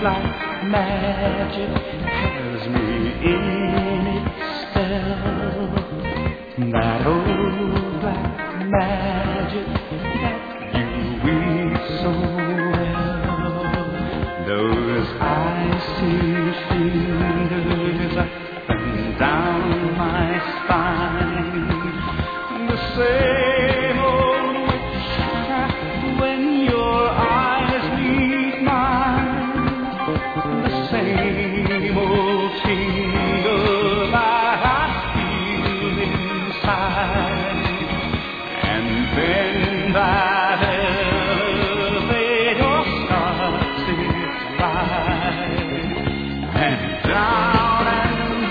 black magic has me in its spell. That old black magic that you weave so well. Those icy fingers up and down my spine. The same old witchcraft when your eyes meet mine. The same old tingle I feel inside. And then that elevator starts its ride. And down I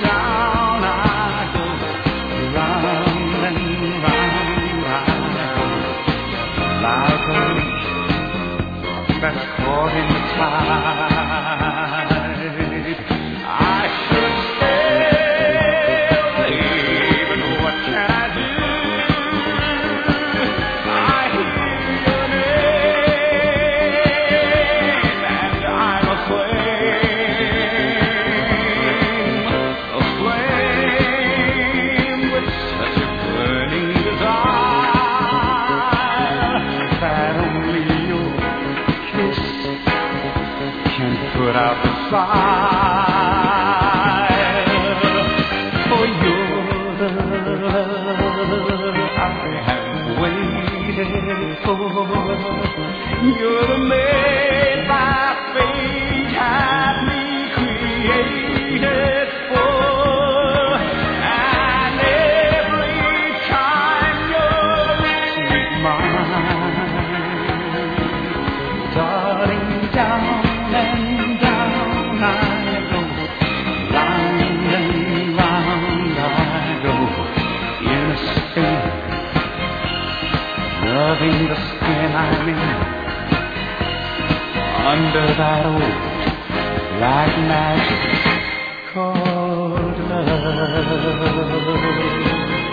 go, round and round I go, like a leaf that's caught in the tide. I should stay away, but what can I do? I hear your name, and I'm aflame with such a burning desire that only your kiss can put out the fire. For you're the love I have waited for. You're the maid my fate had me created for. And every time your lips meet mine, darling, down and down I go, round and round I go, in a spin, loving the spin I'm in, under that old black magic called love.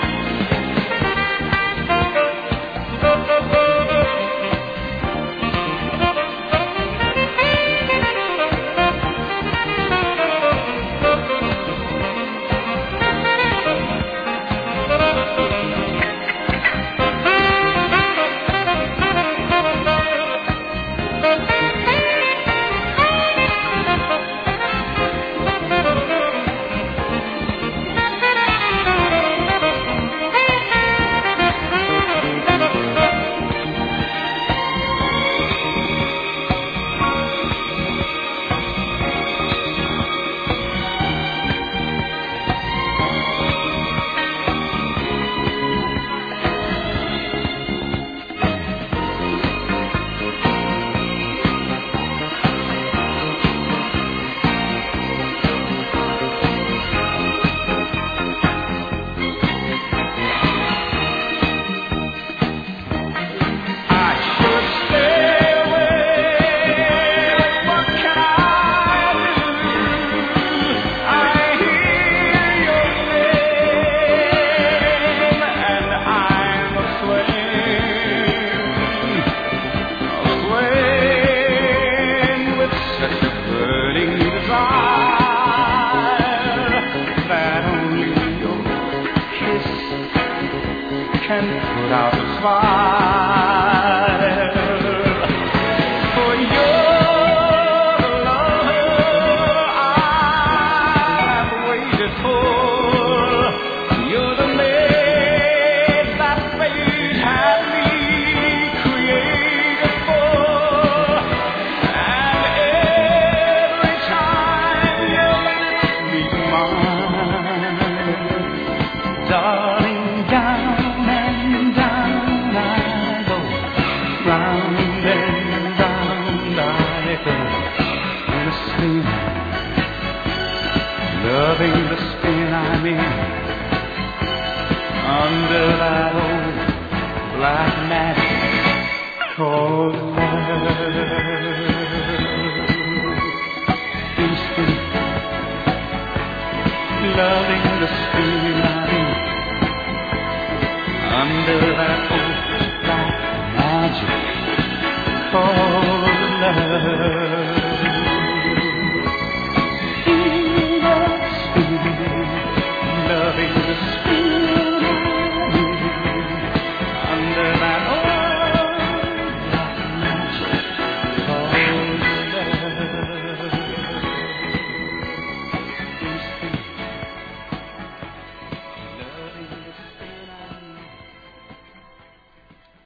Can put out the fire. For your love I've waited for. You're the maid that fate had me created for. And every time your lips meet mine, darling, down round and round I go, in a spin, loving the spin I'm in, under that old black magic called love. Instant, loving the spin I'm in, under that